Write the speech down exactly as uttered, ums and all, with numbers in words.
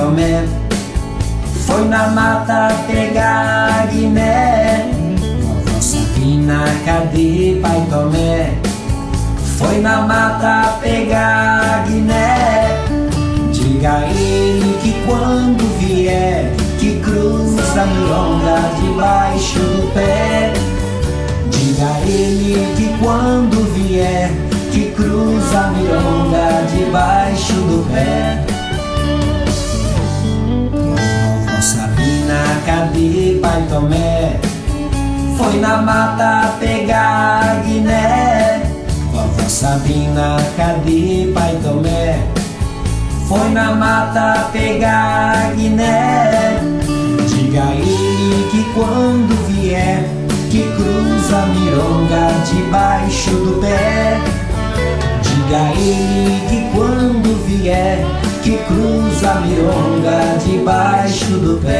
Tomé. Foi na mata pegar guiné. Vovó Sabina, cadê Pai Tomé? Foi na mata pegar guiné. Diga a ele que quando vier, que cruza a milonga debaixo do pé. Diga a ele que quando vier, que cruza a milonga debaixo do pé. Vovó Sabina, cadê Pai Tomé? Foi na mata pegar guiné. Vovó Sabina, cadê Pai Tomé? Foi na mata pegar guiné. Diga a ele que quando vier, que cruza a milonga debaixo do pé. Diga a ele que quando vier, que cruza a milonga debaixo do pé.